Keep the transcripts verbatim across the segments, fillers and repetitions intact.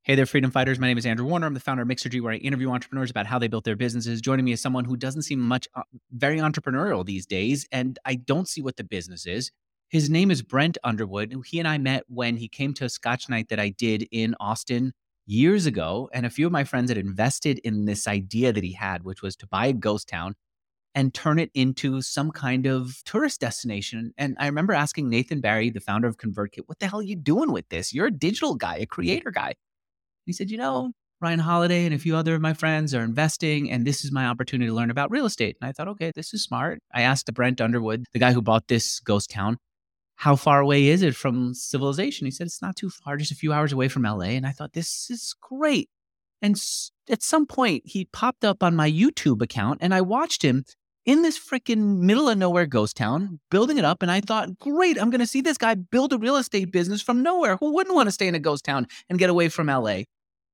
Hey there, freedom fighters. My name is Andrew Warner. I'm the founder of Mixergy, where I interview entrepreneurs about how they built their businesses. Joining me is someone who doesn't seem much, uh, very entrepreneurial these days, and I don't see what the business is. His name is Brent Underwood. He and I met when he came to a Scotch night that I did in Austin years ago. And a few of my friends had invested in this idea that he had, which was to buy a ghost town and turn it into some kind of tourist destination. And I remember asking Nathan Barry, the founder of ConvertKit, what the hell are you doing with this? You're a digital guy, a creator guy. He said, you know, Ryan Holiday and a few other of my friends are investing, and this is my opportunity to learn about real estate. And I thought, okay, this is smart. I asked Brent Underwood, the guy who bought this ghost town, how far away is it from civilization? He said, it's not too far, just a few hours away from L A. And I thought, this is great. And s- at some point, he popped up on my YouTube account, and I watched him in this freaking middle of nowhere ghost town, building it up. And I thought, great, I'm going to see this guy build a real estate business from nowhere. Who wouldn't want to stay in a ghost town and get away from L A?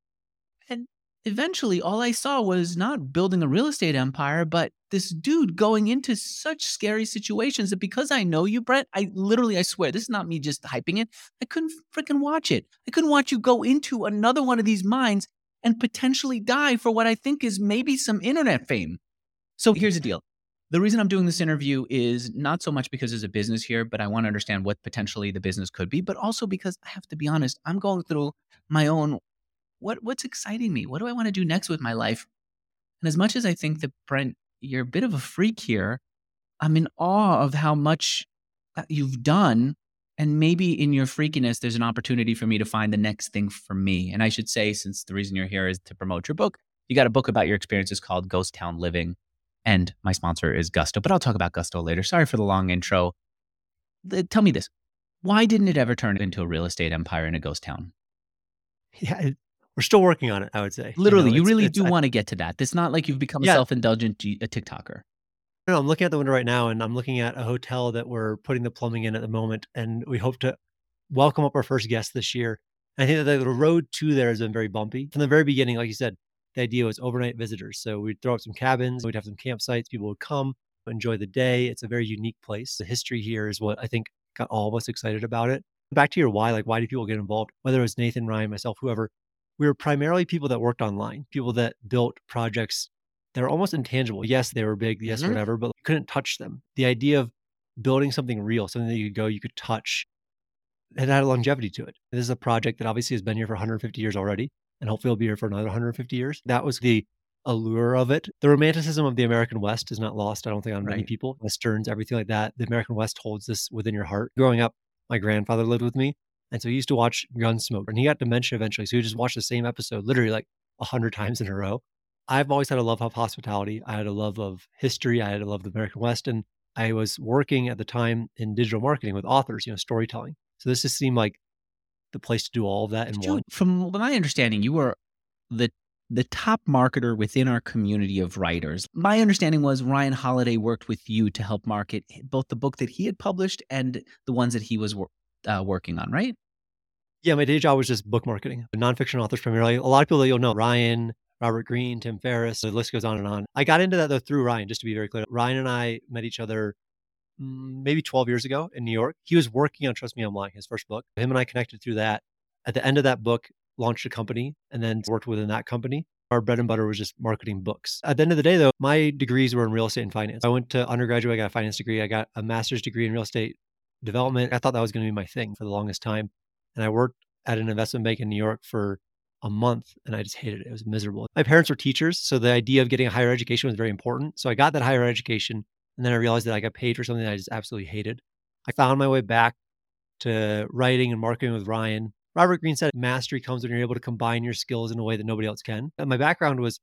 And eventually, all I saw was not building a real estate empire, but this dude going into such scary situations that because I know you, Brett, I literally, I swear, this is not me just hyping it. I couldn't freaking watch it. I couldn't watch you go into another one of these mines and potentially die for what I think is maybe some internet fame. So here's the deal. The reason I'm doing this interview is not so much because there's a business here, but I want to understand what potentially the business could be, but also because I have to be honest, I'm going through my own what what's exciting me? What do I want to do next with my life? And as much as I think that Brent, you're a bit of a freak here, I'm in awe of how much uh, you've done. And maybe in your freakiness, there's an opportunity for me to find the next thing for me. And I should say, since the reason you're here is to promote your book, you got a book about your experiences called Ghost Town Living. And my sponsor is Gusto, but I'll talk about Gusto later. Sorry for the long intro. The- tell me this. Why didn't it ever turn into a real estate empire in a ghost town? Yeah, it, we're still working on it, I would say. Literally, You you know, it's really it's do I want to get to that. It's not like you've become a yeah, self-indulgent G- a TikToker. no, I'm looking out the window right now, and I'm looking at a hotel that we're putting the plumbing in at the moment, and we hope to welcome up our first guest this year. I think that the road to there has been very bumpy. From the very beginning, like you said, the idea was overnight visitors. So we'd throw up some cabins, we'd have some campsites, people would come, enjoy the day. It's a very unique place. The history here is what I think got all of us excited about it. Back to your why, like why do people get involved? Whether it was Nathan, Ryan, myself, whoever, we were primarily people that worked online, people that built projects that are almost intangible. Yes, they were big, yes, Mhm. whatever, but you couldn't touch them. The idea of building something real, something that you could go, you could touch, it had a longevity to it. This is a project that obviously has been here for one hundred fifty years already, and hopefully it'll be here for another one hundred fifty years. That was the allure of it. The romanticism of the American West is not lost, I don't think, on many Right. people. Westerns, everything like that. The American West holds this within your heart. Growing up, my grandfather lived with me, and so he used to watch Gunsmoke, and he got dementia eventually, so he just watched the same episode literally like a hundred times in a row. I've always had a love of hospitality. I had a love of history. I had a love of the American West, and I was working at the time in digital marketing with authors, you know, storytelling. So this just seemed like the place to do all of that in Did you, one. from my understanding, you were the the top marketer within our community of writers. My understanding was Ryan Holiday worked with you to help market both the book that he had published and the ones that he was wor- uh, working on, right? Yeah, my day job was just book marketing. Nonfiction authors primarily. A lot of people that you'll know, Ryan, Robert Greene, Tim Ferriss, the list goes on and on. I got into that though through Ryan, just to be very clear. Ryan and I met each other mm, maybe twelve years ago in New York. He was working on Trust Me, I'm Lying, his first book. Him and I connected through that. At the end of that book, launched a company and then worked within that company. Our bread and butter was just marketing books. At the end of the day, though, my degrees were in real estate and finance. I went to undergraduate, I got a finance degree. I got a master's degree in real estate development. I thought that was going to be my thing for the longest time. And I worked at an investment bank in New York for a month and I just hated it. It was miserable. My parents were teachers. So the idea of getting a higher education was very important. So I got that higher education. And then I realized that I got paid for something that I just absolutely hated. I found my way back to writing and marketing with Ryan. Robert Greene said mastery comes when you're able to combine your skills in a way that nobody else can. And my background was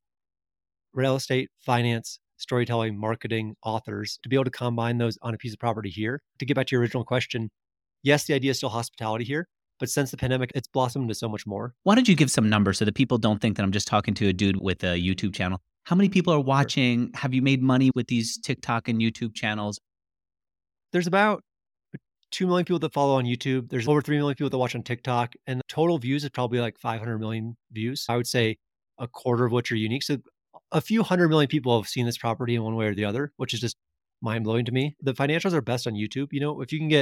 real estate, finance, storytelling, marketing, authors. To be able to combine those on a piece of property here, to get back to your original question, yes, the idea is still hospitality here, but since the pandemic, it's blossomed into so much more. Why don't you give some numbers so that people don't think that I'm just talking to a dude with a YouTube channel? How many people are Sure. watching? Have you made money with these TikTok and YouTube channels? There's about two million people that follow on YouTube. There's over three million people that watch on TikTok, and the total views is probably like five hundred million views. I would say a quarter of which are unique. So a few hundred million people have seen this property in one way or the other, which is just mind blowing to me. The financials are best on YouTube. You know, if you can get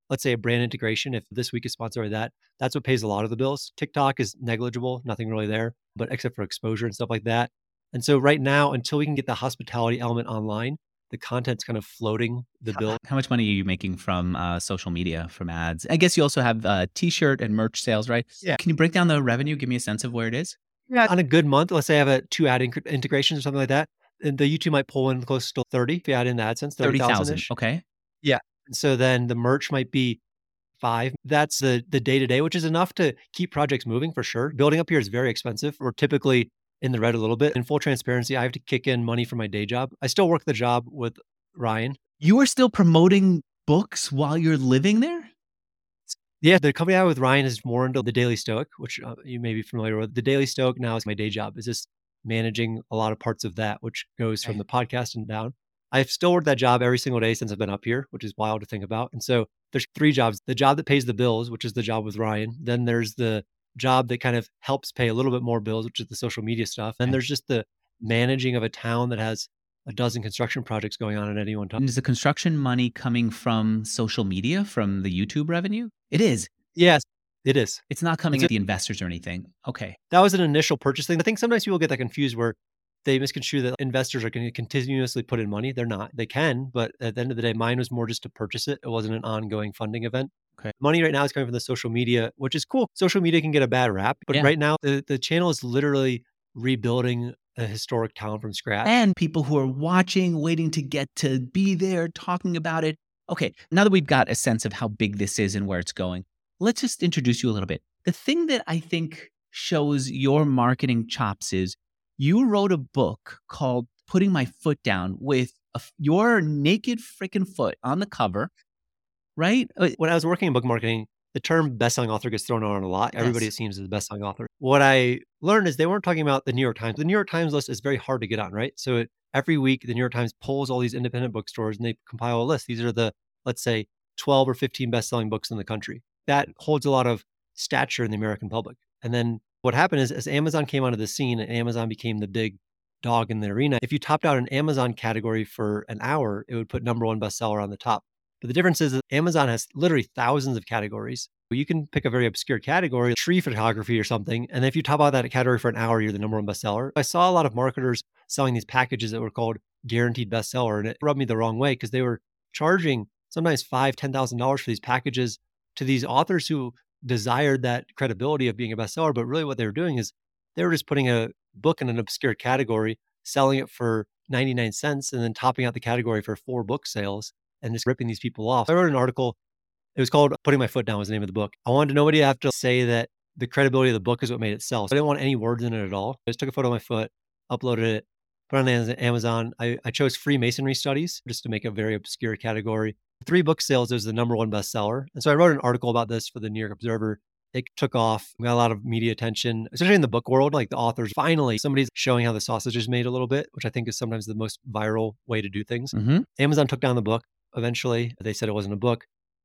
let's say a brand integration, if this week is sponsored by that, that's what pays a lot of the bills. TikTok is negligible, nothing really there, but except for exposure and stuff like that. And so right now, until we can get the hospitality element online, the content's kind of floating the bill. How much money are you making from uh, social media, from ads? I guess you also have uh, t-shirt and merch sales, right? Yeah. Can you break down the revenue? Give me a sense of where it is. Yeah. On a good month, let's say I have a two ad inc- integrations or something like that, and the YouTube might pull in close to thirty if you add in the AdSense, thirty thousand. thirty thousand-ish. Okay. Yeah. And so then the merch might be five. That's the the day-to-day, which is enough to keep projects moving for sure. Building up here is very expensive. We're typically in the red a little bit. In full transparency, I have to kick in money from my day job. I still work the job with Ryan. You are still promoting books while you're living there? Yeah, the company I have with Ryan is more into the Daily Stoic, which uh, you may be familiar with. The Daily Stoic now is my day job. Is just managing a lot of parts of that, which goes from Okay. the podcast and down. I've still worked that job every single day since I've been up here, which is wild to think about. And so there's three jobs: the job that pays the bills, which is the job with Ryan. Then there's the job that kind of helps pay a little bit more bills, which is the social media stuff. Then Okay. there's just the managing of a town that has a dozen construction projects going on at any one time. And is the construction money coming from social media, from the YouTube revenue? It is. Yes, it is. It's not coming It's at a- the investors or anything. Okay. That was an initial purchase thing. I think sometimes people get that confused where they misconstrue that investors are going to continuously put in money. They're not. They can, but at the end of the day, mine was more just to purchase it. It wasn't an ongoing funding event. Okay. Money right now is coming from the social media, which is cool. Social media can get a bad rap, but Yeah. right now the, the channel is literally rebuilding a historic town from scratch. And people who are watching, waiting to get to be there, talking about it. Okay, now that we've got a sense of how big this is and where it's going, let's just introduce you a little bit. The thing that I think shows your marketing chops is you wrote a book called Putting My Foot Down with a, your naked freaking foot on the cover, right? Uh, When I was working in book marketing, the term best-selling author gets thrown around a lot. Everybody, Yes. it seems, is the best-selling author. What I learned is they weren't talking about the New York Times. The New York Times list is very hard to get on, right? So it, every week, the New York Times pulls all these independent bookstores and they compile a list. These are the, let's say, twelve or fifteen best-selling books in the country. That holds a lot of stature in the American public. And then what happened is, as Amazon came onto the scene and Amazon became the big dog in the arena, if you topped out an Amazon category for an hour, it would put number one bestseller on the top. But the difference is that Amazon has literally thousands of categories. You can pick a very obscure category, tree photography or something. And if you top out that category for an hour, you're the number one bestseller. I saw a lot of marketers selling these packages that were called guaranteed bestseller. And it rubbed me the wrong way because they were charging sometimes five, ten thousand dollars for these packages to these authors who desired that credibility of being a bestseller. But really what they were doing is they were just putting a book in an obscure category, selling it for ninety-nine cents, and then topping out the category for four book sales and just ripping these people off. I wrote an article. It was called Putting My Foot Down was the name of the book. I wanted nobody to have to say that the credibility of the book is what made it sell. So I didn't want any words in it at all. I just took a photo of my foot, uploaded it, put it on Amazon. I, I chose Freemasonry studies just to make a very obscure category. Three book sales, it was the number one bestseller. And so I wrote an article about this for the New York Observer. It took off. We got a lot of media attention, especially in the book world. Like the authors, finally, somebody's showing how the sausage is made a little bit, which I think is sometimes the most viral way to do things. mhm. Amazon took down the book eventually. They said it wasn't a book.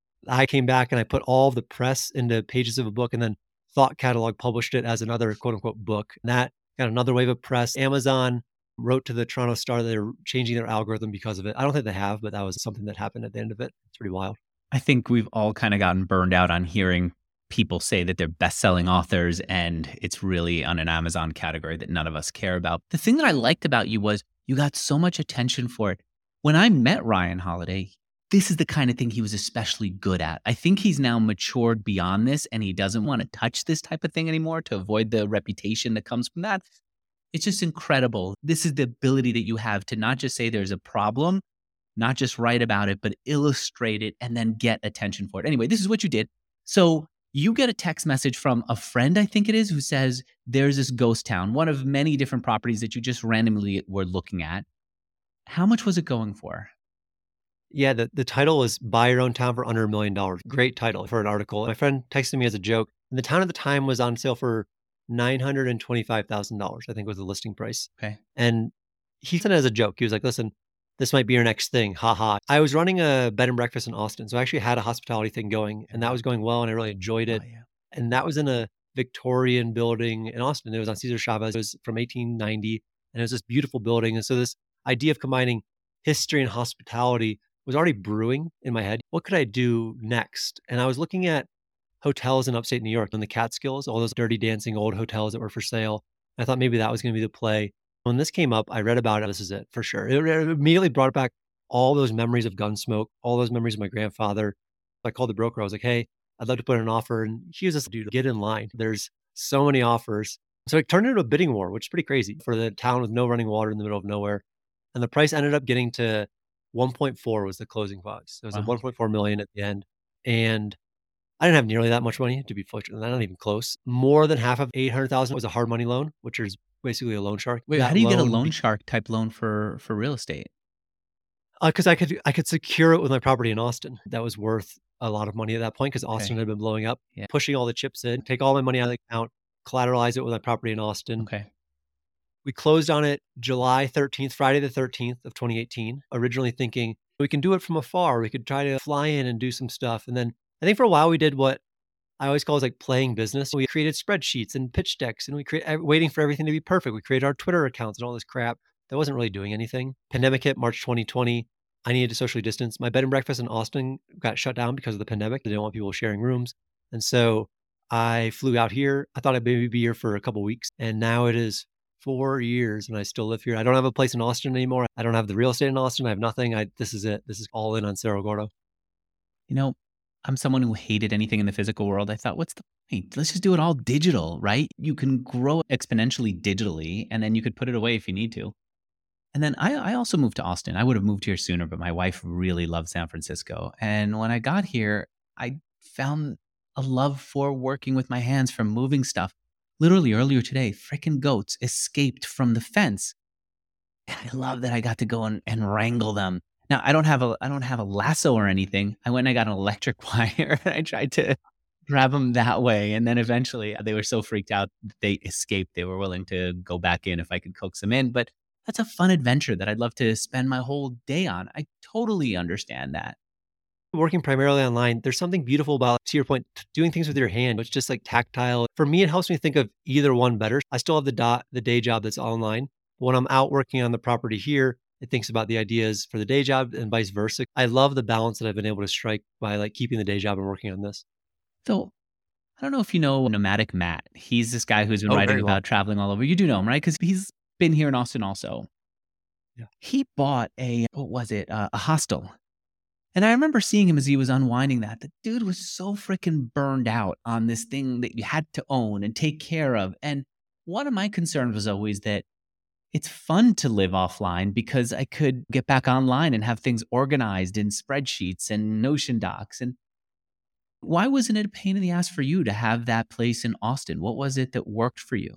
I came back and I put all of the press into pages of a book, and then Thought Catalog published it as another quote unquote book. And that got another wave of press. Amazon wrote to the Toronto Star that they're changing their algorithm because of it. I don't think they have, but that was something that happened at the end of it. It's pretty wild. I think we've all kind of gotten burned out on hearing people say that they're best-selling authors and it's really on an Amazon category that none of us care about. The thing that I liked about you was you got so much attention for it. When I met Ryan Holiday, this is the kind of thing he was especially good at. I think he's now matured beyond this and he doesn't want to touch this type of thing anymore to avoid the reputation that comes from that. It's just incredible. This is the ability that you have to not just say there's a problem, not just write about it, but illustrate it and then get attention for it. Anyway, this is what you did. So you get a text message from a friend, I think it is, who says there's this ghost town, one of many different properties that you just randomly were looking at. How much was it going for? Yeah, the, the title is Buy Your Own Town for Under a Million Dollars. Great title for an article. My friend texted me as a joke. And the town at the time was on sale for nine hundred twenty-five thousand dollars, I think was the listing price. Okay. And he said it as a joke. He was like, listen, this might be your next thing. Ha ha. I was running a bed and breakfast in Austin. So I actually had a hospitality thing going and that was going well and I really enjoyed it. Oh, yeah. And that was in a Victorian building in Austin. It was on Cesar Chavez. It was from eighteen ninety and it was this beautiful building. And so this idea of combining history and hospitality was already brewing in my head. What could I do next? And I was looking at hotels in upstate New York in the Catskills, all those dirty dancing old hotels that were for sale. I thought maybe that was going to be the play. When this came up, I read about it. This is it for sure. It, it immediately brought back all those memories of Gunsmoke, all those memories of my grandfather. I called the broker. I was like, hey, I'd love to put in an offer. And he was just, dude, get in line. There's so many offers. So it turned into a bidding war, which is pretty crazy for the town with no running water in the middle of nowhere. And the price ended up getting to one point four was the closing price. It was Wow. a one point four million at the end. And I didn't have nearly that much money to be fortunate. Not even close. More than half of eight hundred thousand was a hard money loan, which is basically a loan shark. Wait, That how do you get a loan loan be- shark type loan for for real estate? Because I could I could secure it with my property in Austin. That was worth a lot of money at that point because Austin Okay. had been blowing up. Yeah. Pushing all the chips in, take all my money out of the account, collateralize it with my property in Austin. Okay. We closed on it July thirteenth, Friday the thirteenth of twenty eighteen, originally thinking we can do it from afar. We could try to fly in and do some stuff. And then I think for a while we did what I always call is like playing business. We created spreadsheets and pitch decks and we create waiting for everything to be perfect. We created our Twitter accounts and all this crap that wasn't really doing anything. Pandemic hit March twenty twenty. I needed to socially distance. My bed and breakfast in Austin got shut down because of the pandemic. They didn't want people sharing rooms. And so I flew out here. I thought I'd maybe be here for a couple of weeks. And now it is four years and I still live here. I don't have a place in Austin anymore. I don't have the real estate in Austin. I have nothing. I this is it. This is all in on Cerro Gordo. You know, I'm someone who hated anything in the physical world. I thought, what's the point? Let's just do it all digital, right? You can grow exponentially digitally, and then you could put it away if you need to. And then I, I also moved to Austin. I would have moved here sooner, but my wife really loved San Francisco. And when I got here, I found a love for working with my hands, from moving stuff. Literally earlier today, freaking goats escaped from the fence. And I love that I got to go and, and wrangle them. Now I don't have a I don't have a lasso or anything. I went and I got an electric wire and I tried to grab them that way. And then eventually they were so freaked out that they escaped. They were willing to go back in if I could coax them in. But that's a fun adventure that I'd love to spend my whole day on. I totally understand that. Working primarily online, there's something beautiful about, to your point, t- doing things with your hand. It's just like tactile. For me, it helps me think of either one better. I still have the dot, the day job that's online. But when I'm out working on the property here, it thinks about the ideas for the day job and vice versa. I love the balance that I've been able to strike by like keeping the day job and working on this. So I don't know if you know Nomadic Matt. He's this guy who's been Oh, writing very well. about traveling all over. You do know him, right? Because he's been here in Austin also. Yeah. He bought a, what was it? Uh, a hostel. And I remember seeing him as he was unwinding that. The dude was so freaking burned out on this thing that you had to own and take care of. And one of my concerns was always that it's fun to live offline because I could get back online and have things organized in spreadsheets and Notion docs. And why wasn't it a pain in the ass for you to have that place in Austin? What was it that worked for you?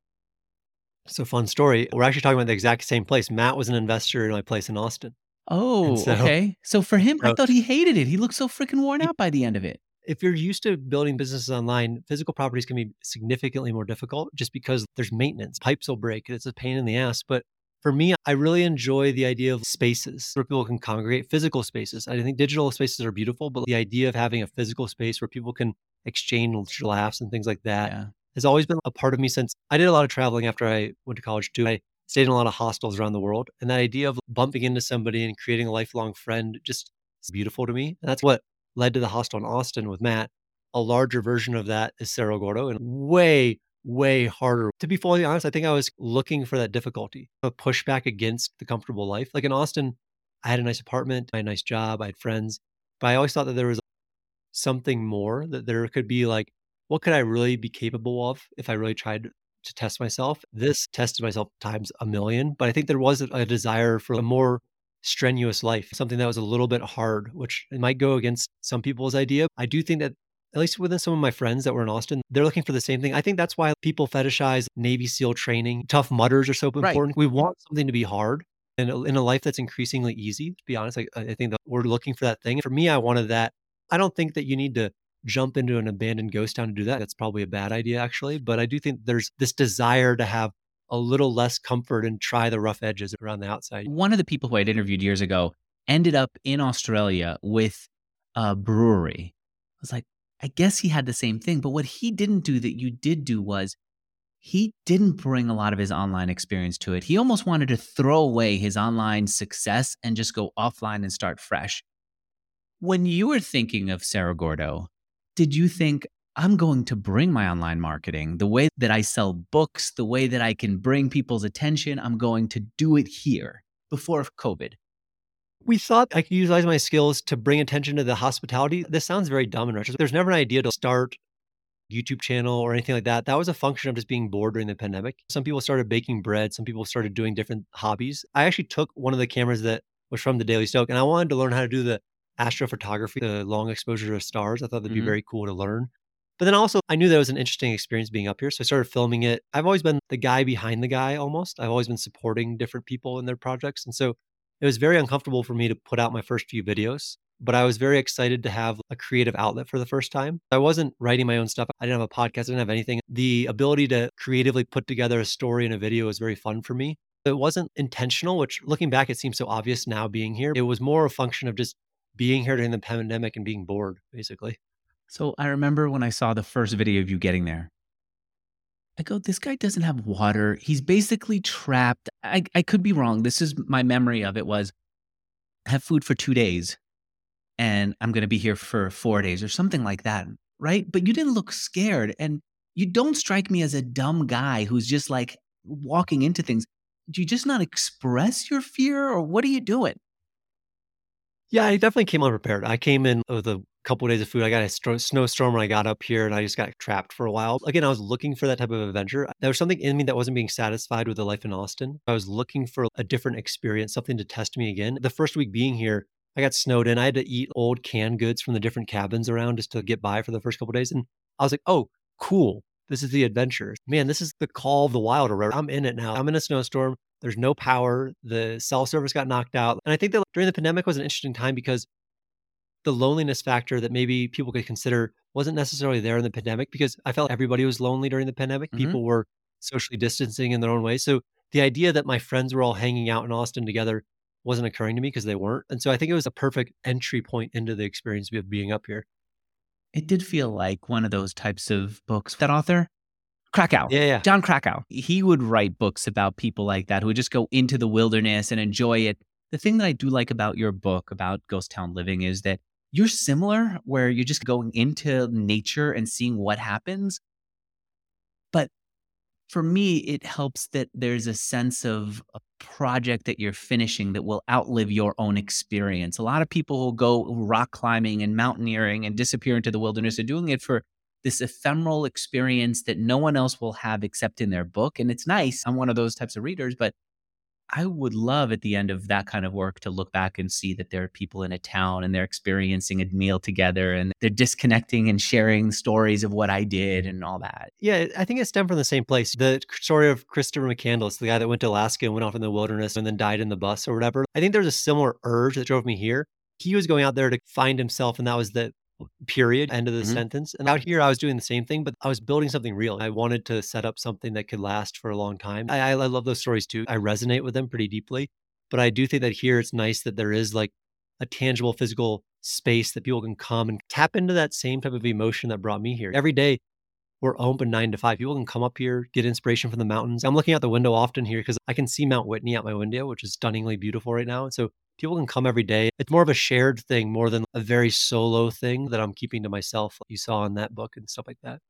It's a fun story. We're actually talking about the exact same place. Matt was an investor in my place in Austin. Oh, so- okay. So for him, I So- thought he hated it. He looked so freaking worn out by the end of it. If you're used to building businesses online, physical properties can be significantly more difficult just because there's maintenance. Pipes will break. It's a pain in the ass. But for me, I really enjoy the idea of spaces where people can congregate, physical spaces. I think digital spaces are beautiful, but the idea of having a physical space where people can exchange laughs and things like that Yeah. has always been a part of me since I did a lot of traveling after I went to college too. I stayed in a lot of hostels around the world. And that idea of bumping into somebody and creating a lifelong friend just is beautiful to me. And that's what led to the hostel in Austin with Matt. A larger version of that is Cerro Gordo and way, way harder. To be fully honest, I think I was looking for that difficulty, a pushback against the comfortable life. Like in Austin, I had a nice apartment, I had a nice job, I had friends, but I always thought that there was something more, that there could be like, what could I really be capable of if I really tried to test myself? This tested myself times a million, but I think there was a, a desire for a more strenuous life, something that was a little bit hard, which it might go against some people's idea. I do think that at least within some of my friends that were in Austin, they're looking for the same thing. I think that's why people fetishize Navy SEAL training. Tough mudders are so Right. important. We want something to be hard. And in a life that's increasingly easy, to be honest, I, I think that we're looking for that thing. For me, I wanted that. I don't think that you need to jump into an abandoned ghost town to do that. That's probably a bad idea, actually. But I do think there's this desire to have a little less comfort and try the rough edges around the outside. One of the people who I'd interviewed years ago ended up in Australia with a brewery. I was like, I guess he had the same thing. But what he didn't do that you did do was he didn't bring a lot of his online experience to it. He almost wanted to throw away his online success and just go offline and start fresh. When you were thinking of Cerro Gordo, did you think, I'm going to bring my online marketing, the way that I sell books, the way that I can bring people's attention, I'm going to do it here before COVID? We thought I could utilize my skills to bring attention to the hospitality. This sounds very dumb in retrospect. There's never an idea to start a YouTube channel or anything like that. That was a function of just being bored during the pandemic. Some people started baking bread. Some people started doing different hobbies. I actually took one of the cameras that was from the Daily Stoic, and I wanted to learn how to do the astrophotography, the long exposure of stars. I thought that'd be Mhm. very cool to learn. But then also, I knew that was an interesting experience being up here. So I started filming it. I've always been the guy behind the guy almost. I've always been supporting different people in their projects. And so it was very uncomfortable for me to put out my first few videos, but I was very excited to have a creative outlet for the first time. I wasn't writing my own stuff. I didn't have a podcast. I didn't have anything. The ability to creatively put together a story in a video was very fun for me. It wasn't intentional, which looking back, it seems so obvious now being here. It was more a function of just being here during the pandemic and being bored, basically. So I remember when I saw the first video of you getting there, I go, this guy doesn't have water. He's basically trapped. I, I could be wrong. This is my memory of it was have food for two days and I'm going to be here for four days or something like that. Right. But you didn't look scared. And you don't strike me as a dumb guy who's just like walking into things. Do you just not express your fear or what are you doing? Yeah, I definitely came unprepared. I came in with a couple of days of food. I got a stro- snowstorm when I got up here and I just got trapped for a while. Again, I was looking for that type of adventure. There was something in me that wasn't being satisfied with the life in Austin. I was looking for a different experience, something to test me again. The first week being here, I got snowed in. I had to eat old canned goods from the different cabins around just to get by for the first couple of days. And I was like, oh, cool. This is the adventure. Man, this is the call of the wild. Or whatever. I'm in it now. I'm in a snowstorm. There's no power. The cell service got knocked out. And I think that during the pandemic was an interesting time because the loneliness factor that maybe people could consider wasn't necessarily there in the pandemic because I felt everybody was lonely during the pandemic. Hmm. People were socially distancing in their own way. So the idea that my friends were all hanging out in Austin together wasn't occurring to me because they weren't. And so I think it was a perfect entry point into the experience of being up here. It did feel like one of those types of books. That author, Krakow, Yeah, yeah. John Krakow, he would write books about people like that who would just go into the wilderness and enjoy it. The thing that I do like about your book about ghost town living is that you're similar, where you're just going into nature and seeing what happens. But for me, it helps that there's a sense of a project that you're finishing that will outlive your own experience. A lot of people will go rock climbing and mountaineering and disappear into the wilderness and doing it for this ephemeral experience that no one else will have except in their book. And it's nice. I'm one of those types of readers, but I would love at the end of that kind of work to look back and see that there are people in a town and they're experiencing a meal together and they're disconnecting and sharing stories of what I did and all that. Yeah, I think it stemmed from the same place. The story of Christopher McCandless, the guy that went to Alaska and went off in the wilderness and then died in the bus or whatever. I think there's a similar urge that drove me here. He was going out there to find himself, and that was the period, end of the Mhm. sentence. And out here, I was doing the same thing, but I was building something real. I wanted to set up something that could last for a long time. I, I I love those stories too. I resonate with them pretty deeply. But I do think that here it's nice that there is like a tangible physical space that people can come and tap into that same type of emotion that brought me here. Every day, we're open nine to five. People can come up here, get inspiration from the mountains. I'm looking out the window often here because I can see Mount Whitney out my window, which is stunningly beautiful right now. And so people can come every day. It's more of a shared thing more than a very solo thing that I'm keeping to myself, like you saw in that book and stuff like that.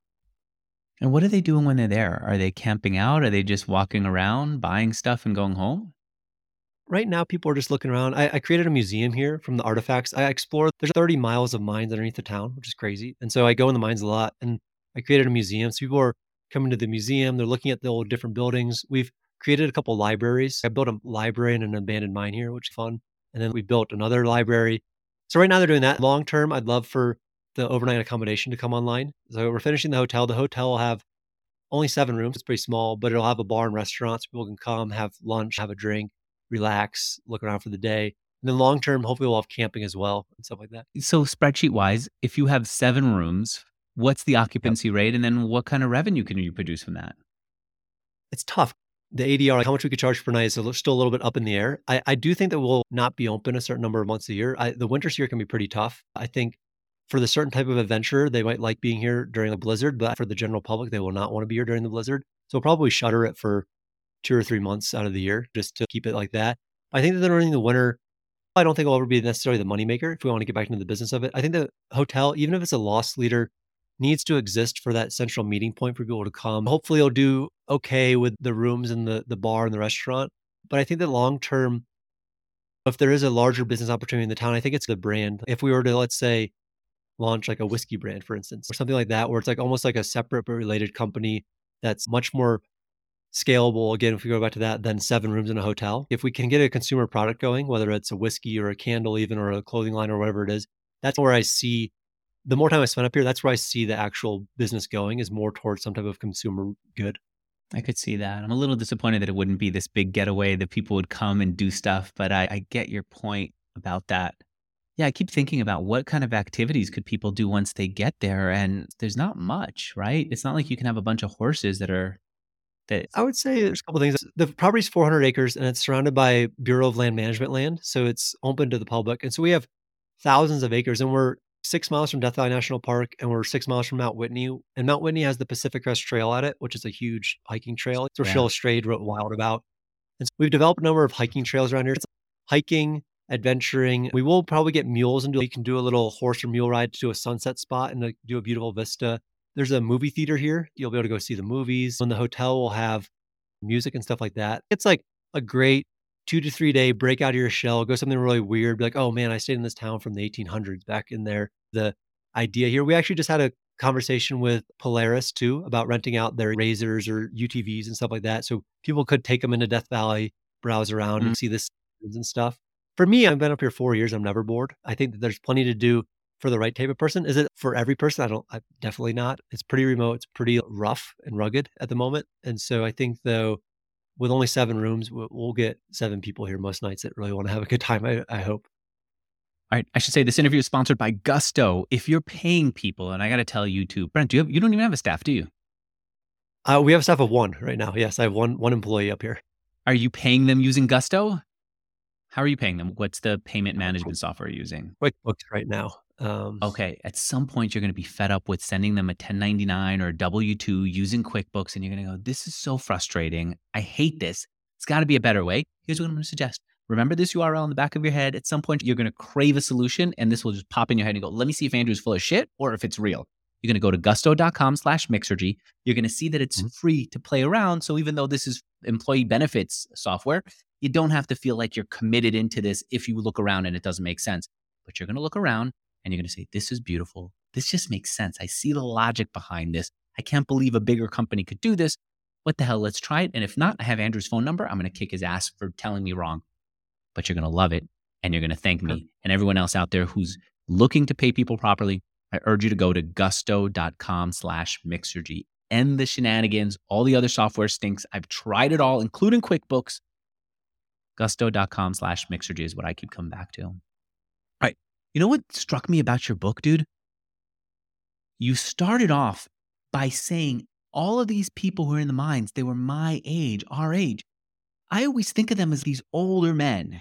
And what are they doing when they're there? Are they camping out? Are they just walking around, buying stuff and going home? Right now, people are just looking around. I, I created a museum here from the artifacts. I explored, there's thirty miles of mines underneath the town, which is crazy. And so I go in the mines a lot and I created a museum. So people are coming to the museum. They're looking at the old different buildings. We've created a couple libraries. I built a library in an abandoned mine here, which is fun. And then we built another library. So right now they're doing that. Long term, I'd love for the overnight accommodation to come online. So we're finishing the hotel. The hotel will have only seven rooms. It's pretty small, but it'll have a bar and restaurant so people can come, have lunch, have a drink, relax, look around for the day. And then long term, hopefully we'll have camping as well and stuff like that. So spreadsheet wise, if you have seven rooms, what's the Yep. occupancy rate? And then what kind of revenue can you produce from that? It's tough. The A D R, like how much we could charge per night is a li- still a little bit up in the air. I, I do think that we'll not be open a certain number of months a year. I, the winters here can be pretty tough. I think For the certain type of adventurer, they might like being here during the blizzard, but for the general public, they will not want to be here during the blizzard. So we'll probably shutter it for two or three months out of the year just to keep it like that. I think that during the winter, I don't think it'll ever be necessarily the moneymaker if we want to get back into the business of it. I think the hotel, even if it's a loss leader, needs to exist for that central meeting point for people to come. Hopefully it'll do okay with the rooms and the, the bar and the restaurant. But I think that long term, if there is a larger business opportunity in the town, I think it's the brand. If we were to, let's say, launch like a whiskey brand, for instance, or something like that, where it's like almost like a separate but related company that's much more scalable, again, if we go back to that, than seven rooms in a hotel. If we can get a consumer product going, whether it's a whiskey or a candle even, or a clothing line or whatever it is, that's where I see, the more time I spend up here, that's where I see the actual business going, is more towards some type of consumer good. I could see that. I'm a little disappointed that it wouldn't be this big getaway that people would come and do stuff, but I, I get your point about that. Yeah, I keep thinking about what kind of activities could people do once they get there, and there's not much, right? It's not like you can have a bunch of horses that are that. I would say there's a couple things. The property's four hundred acres and it's surrounded by Bureau of Land Management land. So it's open to the public. And so we have thousands of acres, and we're six miles from Death Valley National Park, and we're six miles from Mount Whitney. And Mount Whitney has the Pacific Crest Trail at it, which is a huge hiking trail. It's where Yeah. Cheryl Strayed wrote Wild about. And so we've developed a number of hiking trails around here. It's hiking, adventuring. We will probably get mules and do, you can do a little horse or mule ride to do a sunset spot and like, do a beautiful vista. There's a movie theater here. You'll be able to go see the movies. And the hotel will have music and stuff like that. It's like a great two to three day break out of your shell, go something really weird. Be like, oh man, I stayed in this town from the eighteen hundreds back in there. The idea here, we actually just had a conversation with Polaris too about renting out their Razors or U T Vs and stuff like that. So people could take them into Death Valley, browse around Mm. and see this and stuff. For me, I've been up here four years. I'm never bored. I think that there's plenty to do for the right type of person. Is it for every person? I don't, I definitely not. It's pretty remote. It's pretty rough and rugged at the moment. And so I think though, with only seven rooms, we'll, we'll get seven people here most nights that really want to have a good time. I, I hope. All right, I should say this interview is sponsored by Gusto. If you're paying people, and I got to tell you too, Brent, do you have, you don't even have a staff, do you? Uh, we have a staff of one right now. Yes, I have one one employee up here. Are you paying them using Gusto? How are you paying them? What's the payment management software you're using? QuickBooks right now. Um, Okay, at some point you're going to be fed up with sending them a ten ninety-nine or a W two using QuickBooks, and you're going to go, this is so frustrating. I hate this. It's got to be a better way. Here's what I'm going to suggest. Remember this U R L in the back of your head. At some point, you're going to crave a solution, and this will just pop in your head and go, let me see if Andrew's full of shit or if it's real. You're going to go to gusto.com slash Mixergy. You're going to see that it's mm-hmm. free to play around. So even though this is employee benefits software, you don't have to feel like you're committed into this if you look around and it doesn't make sense. But you're going to look around and you're going to say, this is beautiful. This just makes sense. I see the logic behind this. I can't believe a bigger company could do this. What the hell? Let's try it. And if not, I have Andrew's phone number. I'm going to kick his ass for telling me wrong. But you're going to love it. And you're going to thank me. And everyone else out there who's looking to pay people properly, I urge you to go to gusto.com slash Mixergy. End the shenanigans. All the other software stinks. I've tried it all, including QuickBooks. Gusto.com slash Mixergy is what I keep coming back to. All right. You know what struck me about your book, dude? You started off by saying all of these people who are in the mines, they were my age, our age. I always think of them as these older men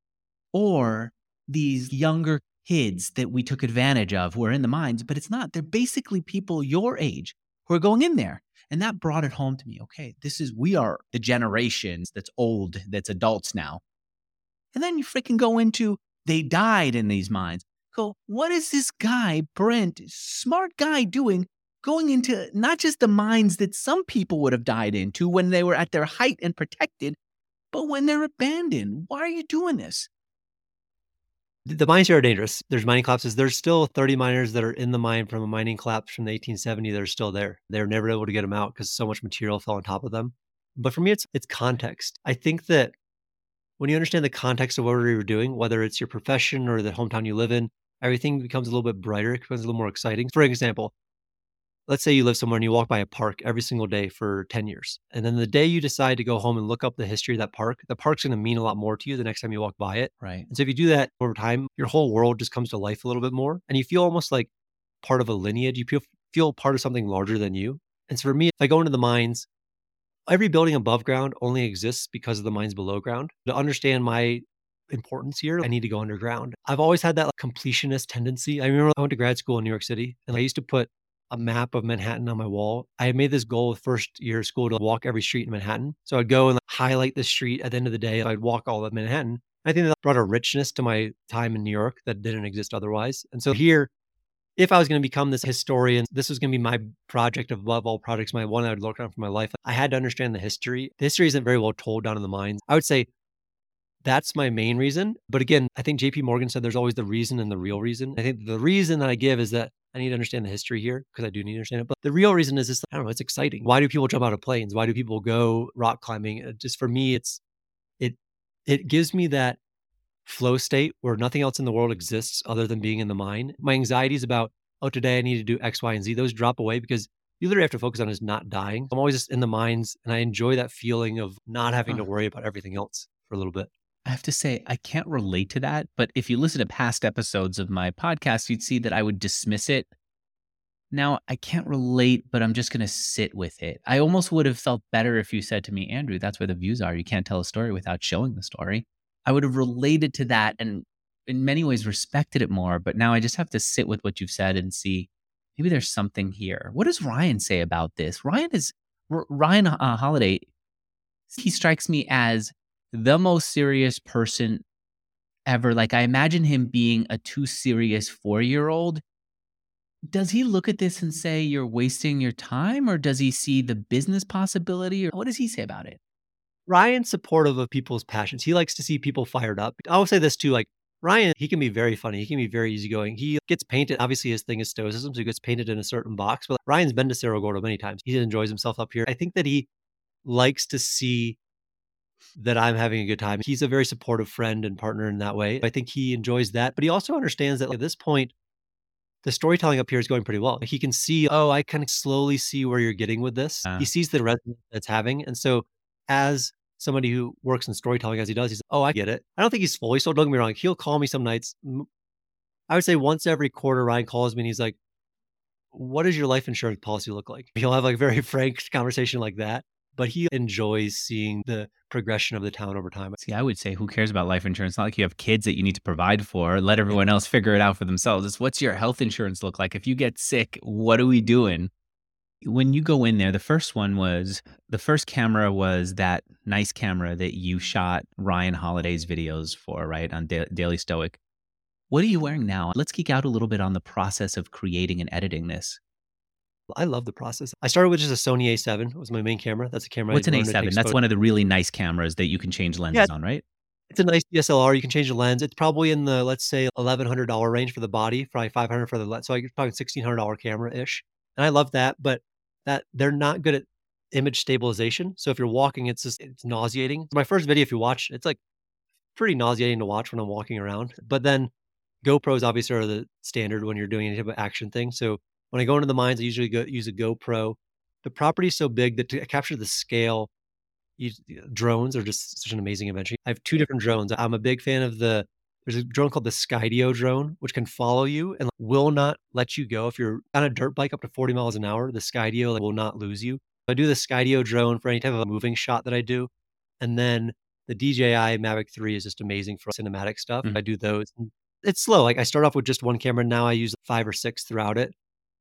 or these younger kids that we took advantage of who are in the mines, but it's not. They're basically people your age who are going in there. And that brought it home to me. Okay, this is, we are the generation that's old, that's adults now. And then you freaking go into, they died in these mines. Go, what is this guy, Brent, smart guy doing, going into not just the mines that some people would have died into when they were at their height and protected, but when they're abandoned? Why are you doing this? The mines here are dangerous. There's mining collapses. There's still thirty miners that are in the mine from a mining collapse from the eighteen seventy that are still there. They were never able to get them out because so much material fell on top of them. But for me, it's it's context. I think that when you understand the context of what you're doing, whether it's your profession or the hometown you live in, everything becomes a little bit brighter. It becomes a little more exciting. For example, let's say you live somewhere and you walk by a park every single day for ten years. And then the day you decide to go home and look up the history of that park, the park's going to mean a lot more to you the next time you walk by it. Right. And so if you do that over time, your whole world just comes to life a little bit more. And you feel almost like part of a lineage. You feel, feel part of something larger than you. And so for me, if I go into the mines, every building above ground only exists because of the mines below ground. To understand my importance here. I need to go underground. I've always had that like, completionist tendency. I remember I went to grad school in New York City and I used to put a map of Manhattan on my wall. I had made this goal with first year of school to walk every street in Manhattan. So I'd go and like, highlight the street at the end of the day. I'd walk all of Manhattan. I think that brought a richness to my time in New York that didn't exist otherwise. And so here, if I was going to become this historian, this was going to be my project above all projects, my one I would look on for my life. I had to understand the history. The history isn't very well told down in the mines. I would say that's my main reason. But again, I think J P Morgan said there's always the reason and the real reason. I think the reason that I give is that I need to understand the history here because I do need to understand it. But the real reason is this, I don't know, it's exciting. Why do people jump out of planes? Why do people go rock climbing? Uh, Just for me, it's, it, it gives me that flow state where nothing else in the world exists other than being in the mine. My anxieties about, oh, today I need to do X, Y, and Z, those drop away because you literally have to focus on is not dying. I'm always just in the mines and I enjoy that feeling of not having to Huh. worry about everything else for a little bit. I have to say, I can't relate to that. But if you listen to past episodes of my podcast, you'd see that I would dismiss it. Now, I can't relate, but I'm just going to sit with it. I almost would have felt better if you said to me, Andrew, that's where the views are. You can't tell a story without showing the story. I would have related to that and in many ways respected it more. But now I just have to sit with what you've said and see maybe there's something here. What does Ryan say about this? Ryan is R- Ryan uh, Holiday. He strikes me as the most serious person ever. Like I imagine him being a too serious four-year-old. Does he look at this and say you're wasting your time, or does he see the business possibility, or what does he say about it? Ryan's supportive of people's passions. He likes to see people fired up. I'll say this too, like Ryan, he can be very funny. He can be very easygoing. He gets painted. Obviously, his thing is stoicism, so he gets painted in a certain box. But Ryan's been to Cerro Gordo many times. He enjoys himself up here. I think that he likes to see that I'm having a good time. He's a very supportive friend and partner in that way. I think he enjoys that, but he also understands that at this point, the storytelling up here is going pretty well. He can see, oh, I kind of slowly see where you're getting with this. Uh, He sees the resonance that's having. And so as somebody who works in storytelling as he does, he's, oh, I get it. I don't think he's fully sold. Don't get me wrong. He'll call me some nights. m- I would say once every quarter, Ryan calls me and he's like, what does your life insurance policy look like? He'll have like a very frank conversation like that, but he enjoys seeing the progression of the town over time. See, I would say, who cares about life insurance? It's not like you have kids that you need to provide for. Let everyone else figure it out for themselves. It's what's your health insurance look like? If you get sick, what are we doing? When you go in there, the first one was the first camera was that nice camera that you shot Ryan Holiday's videos for, right? On da- Daily Stoic. What are you wearing now? Let's geek out a little bit on the process of creating and editing this. I love the process. I started with just a Sony A seven. It was my main camera. That's a camera What's I an learned to take A seven? That's photos. one of the really nice cameras that you can change Yeah, lenses on, right? it's a nice D S L R. You can change the lens. It's probably in the, let's say, eleven hundred dollars range for the body, probably five hundred dollars for the lens. So you're talking sixteen hundred dollars camera-ish. And I love that, but that they're not good at image stabilization. So if you're walking, it's just, it's nauseating. My first video, if you watch, it's like pretty nauseating to watch when I'm walking around. But then GoPros obviously are the standard when you're doing any type of action thing. So when I go into the mines, I usually go use a GoPro. The property is so big that to capture the scale, you, drones are just such an amazing invention. I have two different drones. I'm a big fan of the, there's a drone called the Skydio drone, which can follow you and will not let you go. If you're on a dirt bike up to forty miles an hour, the Skydio like, will not lose you. I do the Skydio drone for any type of a moving shot that I do. And then the D J I Mavic three is just amazing for cinematic stuff. Mhm. I do those. It's slow. Like I start off with just one camera. Now I use five or six throughout it.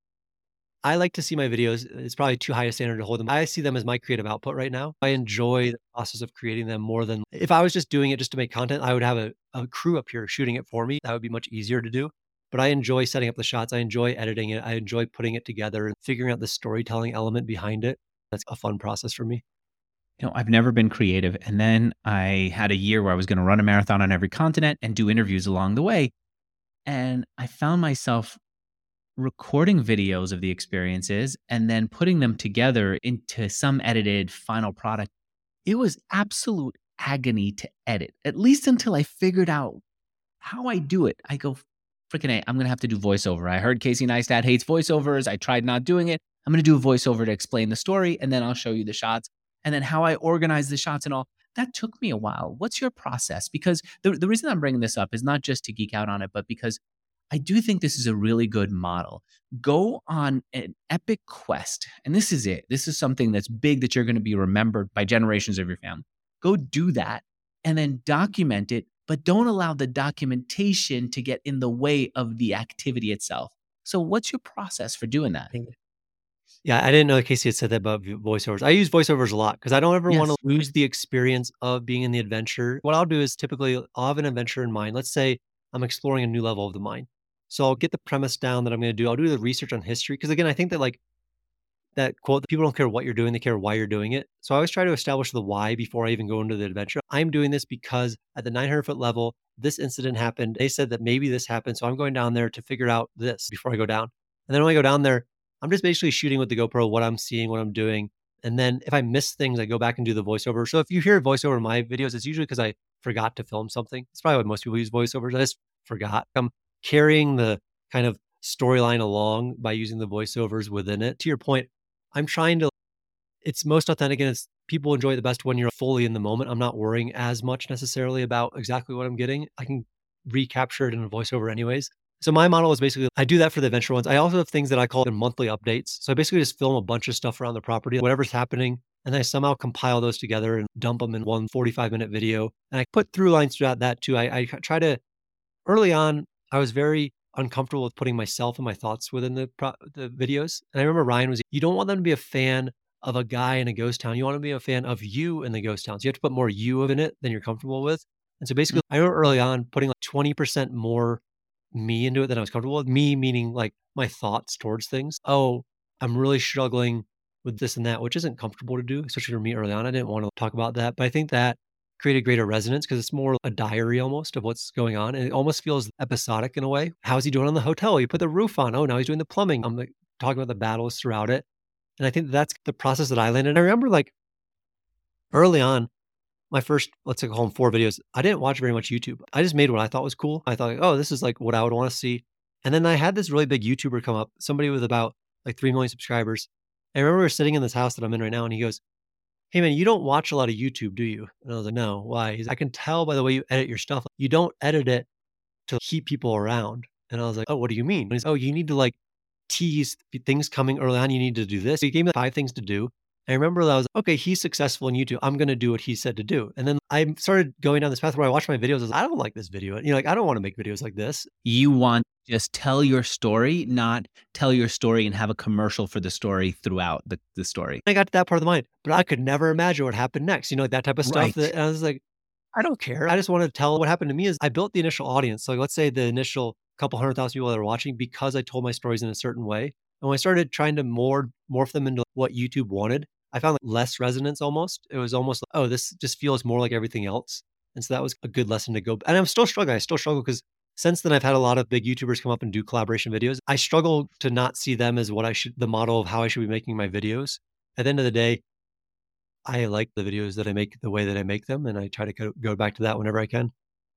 I like to see my videos. It's probably too high a standard to hold them. I see them as my creative output right now. I enjoy the process of creating them more than if I was just doing it just to make content, I would have a, a crew up here shooting it for me. That would be much easier to do. But I enjoy setting up the shots. I enjoy editing it. I enjoy putting it together and figuring out the storytelling element behind it. That's a fun process for me. You know, I've never been creative. And then I had a year where I was going to run a marathon on every continent and do interviews along the way. And I found myself recording videos of the experiences and then putting them together into some edited final product. It was absolute agony to edit, at least until I figured out how I do it. I go, freaking A, I'm going to have to do voiceover. I heard Casey Neistat hates voiceovers. I tried not doing it. I'm going to do a voiceover to explain the story, and then I'll show you the shots and then how I organize the shots and all. That took me a while. What's your process? Because the, the reason I'm bringing this up is not just to geek out on it, but because I do think this is a really good model. Go on an epic quest, and this is it. This is something that's big that you're going to be remembered by generations of your family. Go do that and then document it but don't allow the documentation to get in the way of the activity itself. So what's your process for doing that? Yeah, I didn't know Casey had said that about v voiceovers. I use voiceovers a lot because I don't ever wanna Yes. lose the experience of being in the adventure. What I'll do is typically I'll have an adventure in mind. Let's say I'm exploring a new level of the mine. So I'll get the premise down that I'm gonna do. I'll do the research on history because again, I think that, like, that quote, people don't care what you're doing, they care why you're doing it. So I always try to establish the why before I even go into the adventure. I'm doing this because at the nine hundred foot level, this incident happened. They said that maybe this happened. So I'm going down there to figure out this before I go down. And then when I go down there, I'm just basically shooting with the GoPro, what I'm seeing, what I'm doing. And then if I miss things, I go back and do the voiceover. So if you hear voiceover in my videos, it's usually because I forgot to film something. It's probably why most people use voiceovers. I just forgot. I'm carrying the kind of storyline along by using the voiceovers within it. To your point, I'm trying to it's most authentic and it's people enjoy it the best when you're fully in the moment. I'm not worrying as much necessarily about exactly what I'm getting. I can recapture it in a voiceover anyways. So my model is basically I do that for the adventure ones. I also have things that I call monthly updates. So I basically just film a bunch of stuff around the property, whatever's happening, and I somehow compile those together and dump them in one forty-five minute video. And I put through lines throughout that too. I, I try to early on, I was very uncomfortable with putting myself and my thoughts within the pro- the videos. And I remember Ryan was, you don't want them to be a fan of a guy in a ghost town. You want to be a fan of you in the ghost towns. You have to put more you in it than you're comfortable with. And so basically, I remember early on putting like twenty percent more me into it than I was comfortable with. Me meaning like my thoughts towards things. Oh, I'm really struggling with this and that, which isn't comfortable to do, especially for me early on. I didn't want to talk about that. But I think that created greater resonance because it's more a diary almost of what's going on. And it almost feels episodic in a way. How's he doing on the hotel? You put the roof on. Oh, now he's doing the plumbing. I'm like talking about the battles throughout it. And I think that's the process that I landed. And I remember like early on, my first, let's say, call them four videos, I didn't watch very much YouTube. I just made what I thought was cool. I thought, like, oh, this is like what I would want to see. And then I had this really big YouTuber come up, somebody with about like three million subscribers. I remember we were sitting in this house that I'm in right now, and he goes, hey man, you don't watch a lot of YouTube, do you? And I was like, no, why? He's like, I can tell by the way you edit your stuff. You don't edit it to keep people around. And I was like, oh, what do you mean? And he's, oh, you need to like tease things coming early on. You need to do this. So he gave me five things to do. I remember that I was okay, he's successful in YouTube. I'm going to do what he said to do. And then I started going down this path where I watched my videos. I was like, I don't like this video. You know, like, I don't want to make videos like this. You want to just tell your story, not tell your story and have a commercial for the story throughout the, the story. I got to that part of the mind, but I could never imagine what happened next. You know, like that type of stuff. Right. That, and I was like, I don't care. I just want to tell what happened to me is I built the initial audience. So like, let's say the initial couple hundred thousand people that are watching because I told my stories in a certain way. And when I started trying to more morph them into what YouTube wanted, I found like less resonance almost. It was almost like, oh, this just feels more like everything else. And so that was a good lesson to go. And I'm still struggling. I still struggle because since then I've had a lot of big YouTubers come up and do collaboration videos. I struggle to not see them as what I should, the model of how I should be making my videos. At the end of the day, I like the videos that I make the way that I make them. And I try to go, go back to that whenever I can.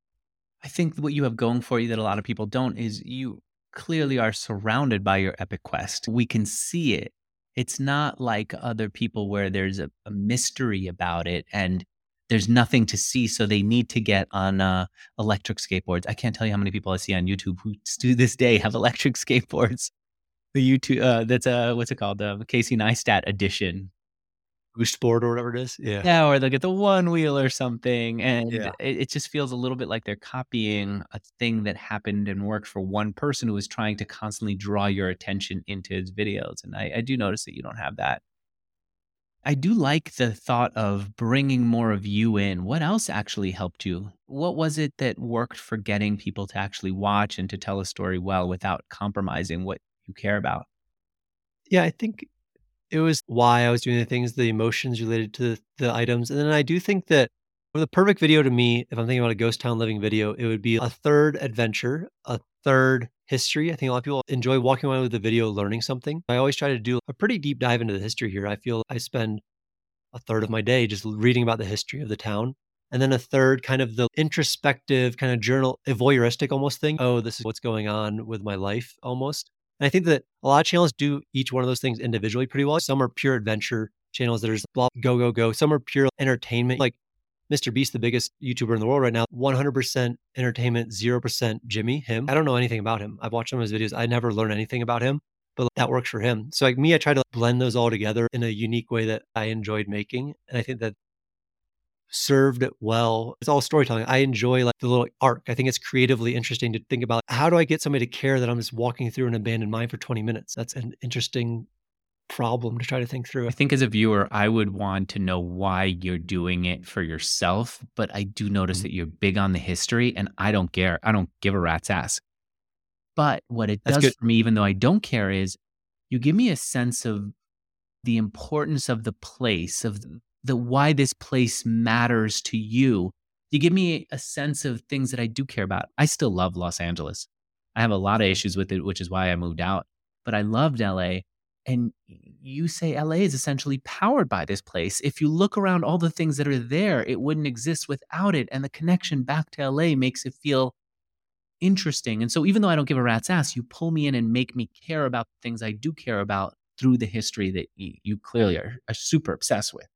I think what you have going for you that a lot of people don't is you clearly are surrounded by your epic quest. We can see it. It's not like other people where there's a, a mystery about it and there's nothing to see, so they need to get on uh, electric skateboards. I can't tell you how many people I see on YouTube who to this day have electric skateboards. The YouTube uh, that's a what's it called? The Casey Neistat edition. Boost board or whatever it is. Yeah. Yeah, or they'll get the one wheel or something, and Yeah. it, it just feels a little bit like they're copying a thing that happened and worked for one person who was trying to constantly draw your attention into his videos. And I, I do notice that you don't have that. I do like the thought of bringing more of you in. What else actually helped you? What was it that worked for getting people to actually watch and to tell a story well without compromising what you care about? Yeah. I think it was why I was doing the things, the emotions related to the items. And then I do think that for the perfect video to me, if I'm thinking about a ghost town living video, it would be a third adventure, a third history. I think a lot of people enjoy walking away with the video learning something. I always try to do a pretty deep dive into the history here. I feel I spend a third of my day just reading about the history of the town. And then a third kind of the introspective kind of journal, a voyeuristic almost thing. Oh, this is what's going on with my life almost. And I think that a lot of channels do each one of those things individually pretty well. Some are pure adventure channels that are just blah, go, go, go. Some are pure entertainment. Like mister Beast, the biggest YouTuber in the world right now, one hundred percent entertainment, zero percent Jimmy, him. I don't know anything about him. I've watched some of his videos. I never learned anything about him, but that works for him. So like me, I try to blend those all together in a unique way that I enjoyed making. And I think that served it well. It's all storytelling. I enjoy like the little arc. I think it's creatively interesting to think about how do I get somebody to care that I'm just walking through an abandoned mine for twenty minutes? That's an interesting problem to try to think through. I think as a viewer, I would want to know why you're doing it for yourself, but I do notice Mhm. that you're big on the history and I don't care. I don't give a rat's ass. But what it That's does good. for me, even though I don't care, is you give me a sense of the importance of the place, of th- the why this place matters to you. You give me a sense of things that I do care about. I still love Los Angeles. I have a lot of issues with it, which is why I moved out. But I loved L A. And you say L A is essentially powered by this place. If you look around all the things that are there, it wouldn't exist without it. And the connection back to L A makes it feel interesting. And so even though I don't give a rat's ass, you pull me in and make me care about the things I do care about through the history that y- you clearly are, are super obsessed with.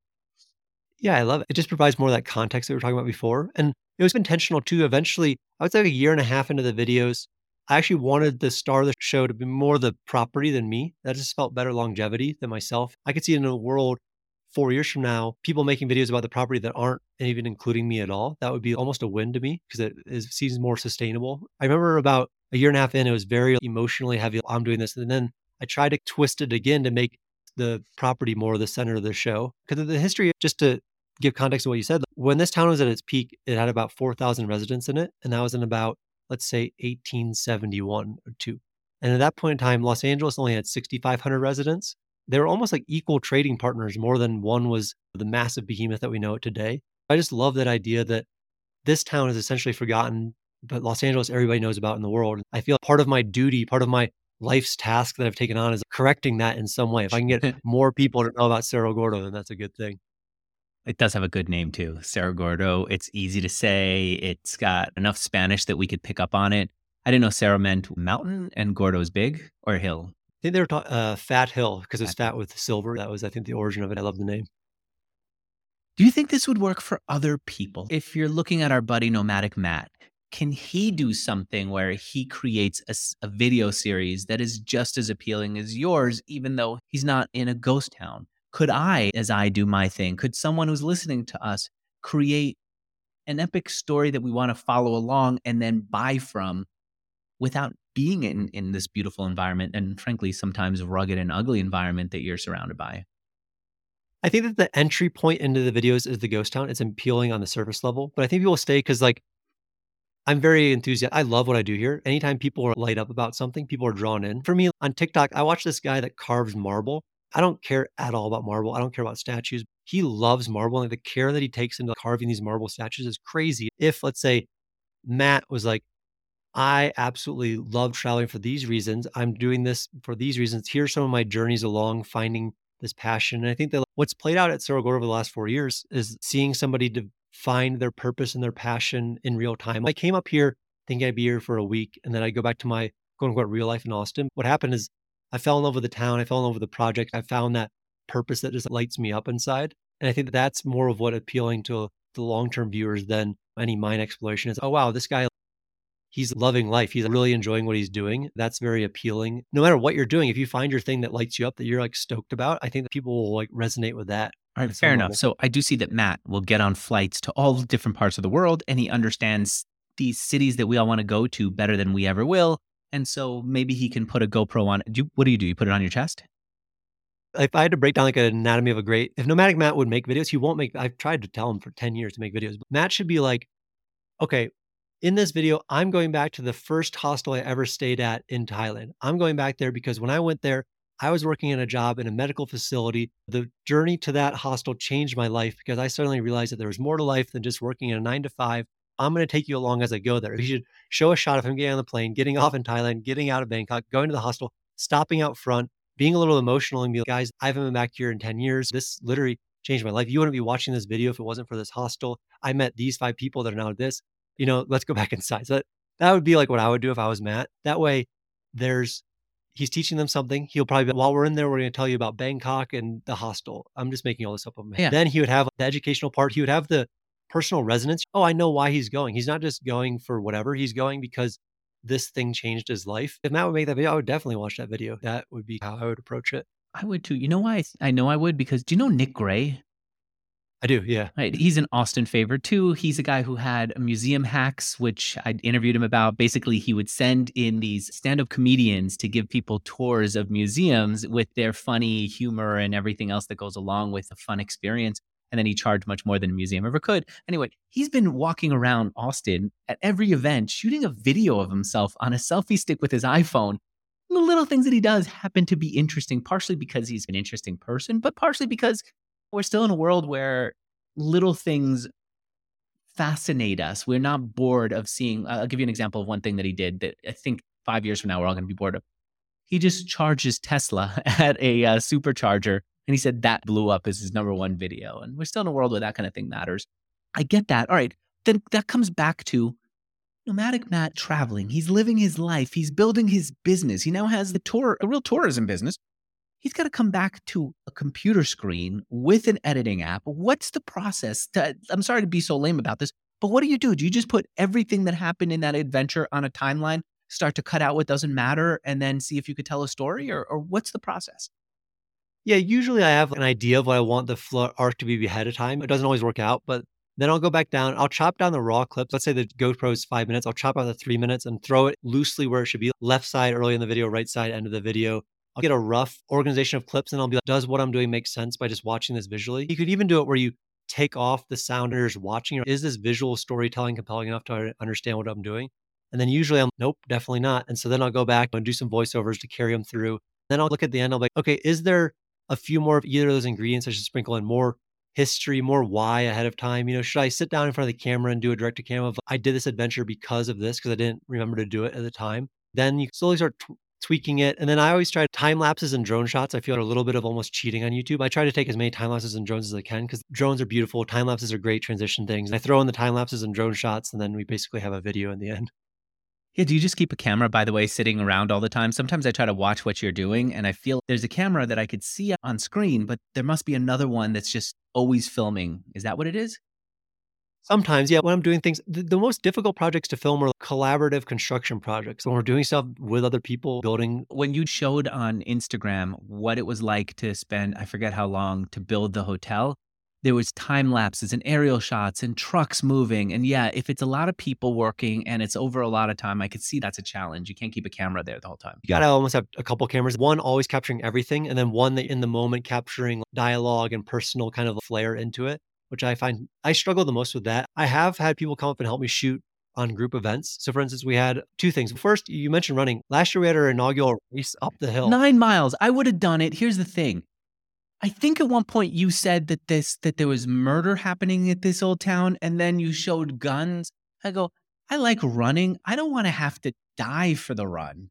Yeah, I love it. It just provides more of that context that we were talking about before. And it was intentional too. Eventually, I would say like a year and a half into the videos, I actually wanted the star of the show to be more the property than me. That just felt better longevity than myself. I could see in a world four years from now, people making videos about the property that aren't even including me at all. That would be almost a win to me because it is, seems more sustainable. I remember about a year and a half in, it was very emotionally heavy. I'm doing this. And then I tried to twist it again to make the property more the center of the show. Because the history, just to give context to what you said, when this town was at its peak, it had about four thousand residents in it. And that was in about, let's say, eighteen seventy-one or two. And at that point in time, Los Angeles only had sixty-five hundred residents. They were almost like equal trading partners, more than one was the massive behemoth that we know it today. I just love that idea that this town is essentially forgotten, but Los Angeles, everybody knows about in the world. I feel part of my duty, part of my life's task that I've taken on is correcting that in some way. If I can get more people to know about Cerro Gordo, then that's a good thing. It does have a good name too, Cerro Gordo. It's easy to say. It's got enough Spanish that we could pick up on it. I didn't know Cerro meant mountain and Gordo's big or hill. I think they were talking uh, Fat Hill because it's Fat Hill. fat with silver. That was, I think, the origin of it. I love the name. Do you think this would work for other people? If you're looking at our buddy Nomadic Matt, can he do something where he creates a, s- a video series that is just as appealing as yours, even though he's not in a ghost town? Could I, as I do my thing, could someone who's listening to us create an epic story that we want to follow along and then buy from without being in, in this beautiful environment and frankly, sometimes rugged and ugly environment that you're surrounded by? I think that the entry point into the videos is the ghost town. It's appealing on the surface level, but I think people stay because like I'm very enthusiastic. I love what I do here. Anytime people are light up about something, people are drawn in. For me, on TikTok, I watch this guy that carves marble. I don't care at all about marble. I don't care about statues. He loves marble, and the care that he takes into carving these marble statues is crazy. If, let's say, Matt was like, I absolutely love traveling for these reasons. I'm doing this for these reasons. Here's some of my journeys along finding this passion. And I think that what's played out at Cerro Gordo over the last four years is seeing somebody to find their purpose and their passion in real time. I came up here thinking I'd be here for a week and then I go back to my quote unquote real life in Austin. What happened is I fell in love with the town. I fell in love with the project. I found that purpose that just lights me up inside. And I think that that's more of what appealing to the long-term viewers than any mine exploration is. Oh, wow, this guy, he's loving life. He's really enjoying what he's doing. That's very appealing. No matter what you're doing, if you find your thing that lights you up that you're like stoked about, I think that people will like resonate with that All right, at fair some enough. level. So I do see that Matt will get on flights to all different parts of the world and he understands these cities that we all want to go to better than we ever will. And so maybe he can put a GoPro on. Do you, what do you do? You put it on your chest? If I had to break down like an anatomy of a great, if Nomadic Matt would make videos, he won't make, I've tried to tell him for ten years to make videos. But Matt should be like, okay, in this video, I'm going back to the first hostel I ever stayed at in Thailand. I'm going back there because when I went there, I was working in a job in a medical facility. The journey to that hostel changed my life because I suddenly realized that there was more to life than just working in a nine to five. I'm going to take you along as I go there. You should show a shot of him getting on the plane, getting off in Thailand, getting out of Bangkok, going to the hostel, stopping out front, being a little emotional and be like, guys, I haven't been back here in ten years. This literally changed my life. You wouldn't be watching this video if it wasn't for this hostel. I met these five people that are now this. You know, let's go back inside. So that, that would be like what I would do if I was Matt. That way, there's he's teaching them something. He'll probably be, while we're in there, we're going to tell you about Bangkok and the hostel. I'm just making all this up on my head. Yeah. Then he would have the educational part. He would have the personal resonance. Oh, I know why he's going. He's not just going for whatever. He's going because this thing changed his life. If Matt would make that video, I would definitely watch that video. That would be how I would approach it. I would too. You know why I, th- I know I would? Because do you know Nick Gray? I do, yeah. Right. He's an Austin favorite too. He's a guy who had museum hacks, which I interviewed him about. Basically, he would send in these stand up comedians to give people tours of museums with their funny humor and everything else that goes along with a fun experience. And then he charged much more than a museum ever could. Anyway, he's been walking around Austin at every event, shooting a video of himself on a selfie stick with his iPhone. The little things that he does happen to be interesting, partially because he's an interesting person, but partially because we're still in a world where little things fascinate us. We're not bored of seeing. I'll give you an example of one thing that he did that I think five years from now we're all going to be bored of. He just charges Tesla at a uh, supercharger, and he said that blew up as his number one video. And we're still in a world where that kind of thing matters. I get that. All right, then that comes back to Nomadic Matt traveling. He's living his life. He's building his business. He now has the tour, a real tourism business. He's got to come back to a computer screen with an editing app. What's the process? To, I'm sorry to be so lame about this, but what do you do? Do you just put everything that happened in that adventure on a timeline, start to cut out what doesn't matter, and then see if you could tell a story? Or, or what's the process? Yeah, usually I have an idea of what I want the flow arc to be ahead of time. It doesn't always work out, but then I'll go back down. I'll chop down the raw clips. Let's say the GoPro is five minutes. I'll chop out the three minutes and throw it loosely where it should be. Left side early in the video, right side end of the video. I'll get a rough organization of clips and I'll be like, does what I'm doing make sense by just watching this visually? You could even do it where you take off the sounders watching. Is this visual storytelling compelling enough to understand what I'm doing? And then usually I'm, nope, definitely not. And so then I'll go back and do some voiceovers to carry them through. Then I'll look at the end. I'll be like, okay, is there a few more of either of those ingredients I should sprinkle in? More history, more why ahead of time? You know, should I sit down in front of the camera and do a direct to camera of I did this adventure because of this, because I didn't remember to do it at the time? Then you slowly start t- tweaking it. And then I always try time lapses and drone shots. I feel are a little bit of almost cheating on YouTube. I try to take as many time lapses and drones as I can because drones are beautiful. Time lapses are great transition things. And I throw in the time lapses and drone shots, and then we basically have a video in the end. Yeah, do you just keep a camera, by the way, sitting around all the time? Sometimes I try to watch what you're doing and I feel there's a camera that I could see on screen, but there must be another one that's just always filming. Is that what it is? Sometimes, yeah, when I'm doing things, the, the most difficult projects to film are collaborative construction projects. When we're doing stuff with other people, building. When you showed on Instagram what it was like to spend, I forget how long, to build the hotel, there was time lapses and aerial shots and trucks moving. And yeah, if it's a lot of people working and it's over a lot of time, I could see that's a challenge. You can't keep a camera there the whole time. You got to almost have a couple cameras, one always capturing everything, and then one that in the moment capturing dialogue and personal kind of flair into it, which I find I struggle the most with that. I have had people come up and help me shoot on group events. So for instance, we had two things. First, you mentioned running. Last year, we had our inaugural race up the hill. Nine miles. I would have done it. Here's the thing. I think at one point you said that this that there was murder happening at this old town, and then you showed guns. I go, I like running. I don't want to have to die for the run.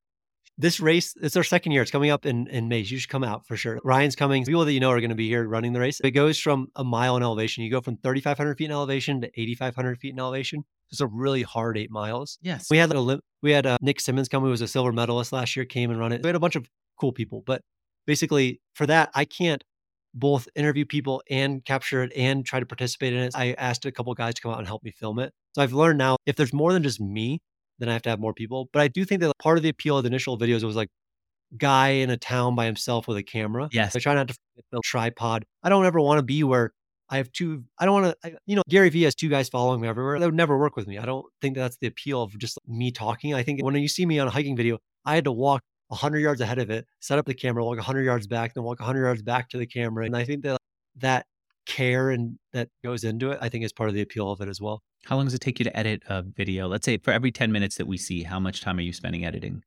This race, it's our second year. It's coming up in, in May. You should come out for sure. Ryan's coming. People that you know are going to be here running the race. It goes from a mile in elevation. You go from thirty-five hundred feet in elevation to eighty-five hundred feet in elevation. It's a really hard eight miles. Yes. We had a, we had uh, Nick Simmons come, who was a silver medalist last year, came and run it. We had a bunch of cool people, but basically for that, I can't both interview people and capture it and try to participate in it. I asked a couple of guys to come out and help me film it. So I've learned now, if there's more than just me, then I have to have more people. But I do think that part of the appeal of the initial videos was like guy in a town by himself with a camera. Yes. I try not to forget the tripod. I don't ever want to be where I have two, I don't want to, you know, Gary Vee has two guys following me everywhere. That would never work with me. I don't think that's the appeal of just me talking. I think when you see me on a hiking video, I had to walk one hundred yards ahead of it, set up the camera, walk one hundred yards back, then walk one hundred yards back to the camera. And I think that that care and that goes into it, I think is part of the appeal of it as well. How long does it take you to edit a video? Let's say for every ten minutes that we see, how much time are you spending editing?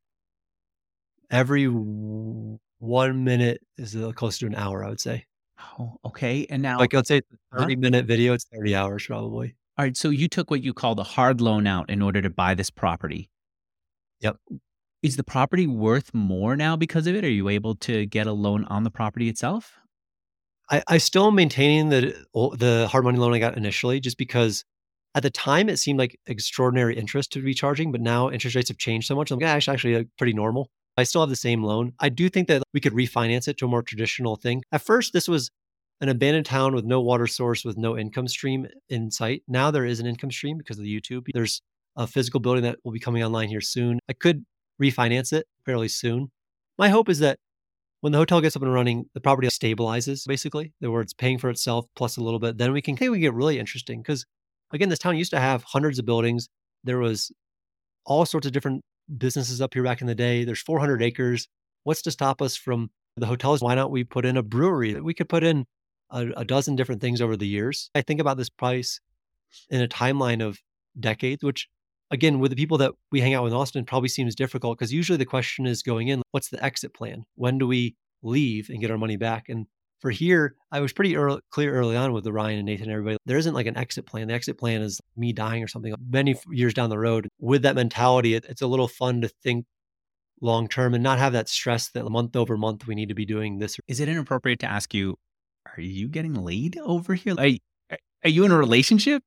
Every w- one minute is uh, close to an hour, I would say. Oh, okay. And now, Like, let's say it's a Huh? thirty minute video, it's thirty hours probably. all right, so you took what you call the hard loan out in order to buy this property. Yep. Is the property worth more now because of it? Are you able to get a loan on the property itself? I, I still am maintaining the the hard money loan I got initially, just because at the time it seemed like extraordinary interest to be charging, but now interest rates have changed so much. I'm like, yeah, it's actually like pretty normal. I still have the same loan. I do think that we could refinance it to a more traditional thing. At first, this was an abandoned town with no water source, with no income stream in sight. Now there is an income stream because of the YouTube. There's a physical building that will be coming online here soon. I could refinance it fairly soon. My hope is that When the hotel gets up and running, the property stabilizes, basically, the where it's paying for itself plus a little bit. Then we can hey, we get really interesting because, again, this town used to have hundreds of buildings. There was all sorts of different businesses up here back in the day. There's four hundred acres. What's to stop us from the hotels? Why not we put in a brewery? We could put in a, a dozen different things over the years. I think about this price in a timeline of decades, which again, with the people that we hang out with in Austin, probably seems difficult because usually the question is going in, what's the exit plan? When do we leave and get our money back? And for here, I was pretty early, clear early on with the Ryan and Nathan and everybody. There isn't like an exit plan. The exit plan is me dying or something many years down the road. With that mentality, it, it's a little fun to think long term and not have that stress that month over month we need to be doing this. Is it inappropriate to ask you, are you getting laid over here? Are you, are you in a relationship?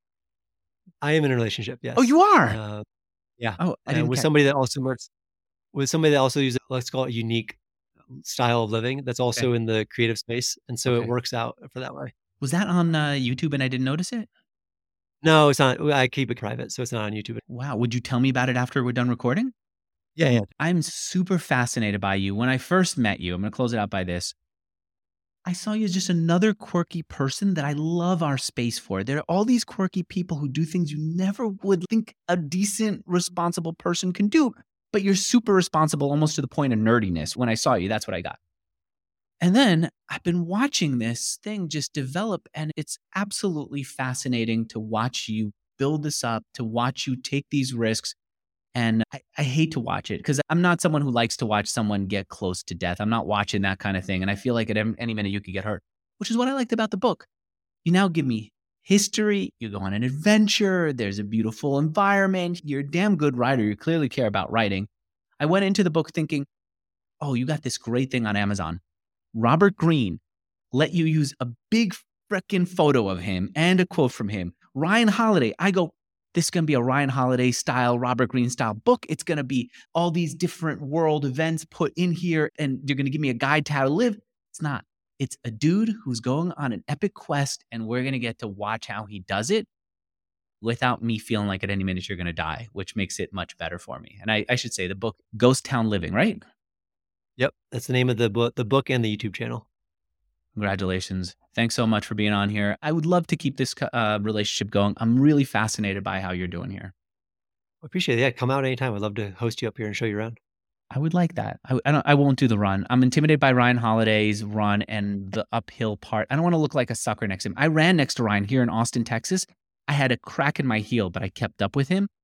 I am in a relationship, yes. Oh, you are? Uh, yeah. Oh, I uh, didn't with catch- somebody that also works, with somebody that also uses, let's call it a unique style of living that's also Okay. in the creative space. And so Okay. it works out for that way. Was that on uh, YouTube and I didn't notice it? No, it's not. I keep it private, so it's not on YouTube. Wow. Would you tell me about it after we're done recording? Yeah, yeah. I'm super fascinated by you. When I first met you, I'm going to close it out by this. I saw you as just another quirky person that I love our space for. There are all these quirky people who do things you never would think a decent, responsible person can do, but you're super responsible almost to the point of nerdiness. When I saw you, that's what I got. And then I've been watching this thing just develop, and it's absolutely fascinating to watch you build this up, to watch you take these risks. And I, I hate to watch it because I'm not someone who likes to watch someone get close to death. I'm not watching that kind of thing. And I feel like at any minute you could get hurt, which is what I liked about the book. You now give me history. You go on an adventure. There's a beautiful environment. You're a damn good writer. You clearly care about writing. I went into the book thinking, oh, you got this great thing on Amazon. Robert Greene let you use a big frickin' photo of him and a quote from him. Ryan Holiday. I go, this is going to be a Ryan Holiday style, Robert Greene style book. It's going to be all these different world events put in here, and you're going to give me a guide to how to live. It's not. It's a dude who's going on an epic quest, and we're going to get to watch how he does it without me feeling like at any minute you're going to die, which makes it much better for me. And I, I should say the book, Ghost Town Living, right? Yep. That's the name of the book, the book and the YouTube channel. Congratulations. Thanks so much for being on here. I would love to keep this uh, relationship going. I'm really fascinated by how you're doing here. I appreciate it. Yeah, come out anytime. I'd love to host you up here and show you around. I would like that. I, I, don't, I won't do the run. I'm intimidated by Ryan Holiday's run and the uphill part. I don't want to look like a sucker next to him. I ran next to Ryan here in Austin, Texas. I had a crack in my heel, but I kept up with him.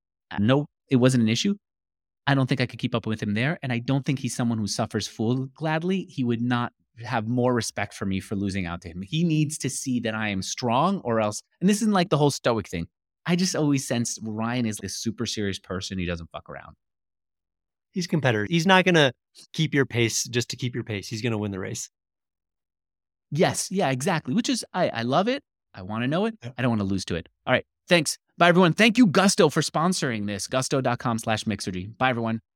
No, it wasn't an issue. I don't think I could keep up with him there. And I don't think he's someone who suffers full gladly. He would not have more respect for me for losing out to him. He needs to see that I am strong or else, and this isn't like the whole stoic thing. I just always sense Ryan is this super serious person. He doesn't fuck around. He's a competitor. He's not going to keep your pace just to keep your pace. He's going to win the race. Yes. Yeah, exactly. Which is, I, I love it. I want to know it. I don't want to lose to it. All right. Thanks. Bye, everyone. Thank you, Gusto, for sponsoring this. Gusto dot com slash Mixergy. Bye, everyone.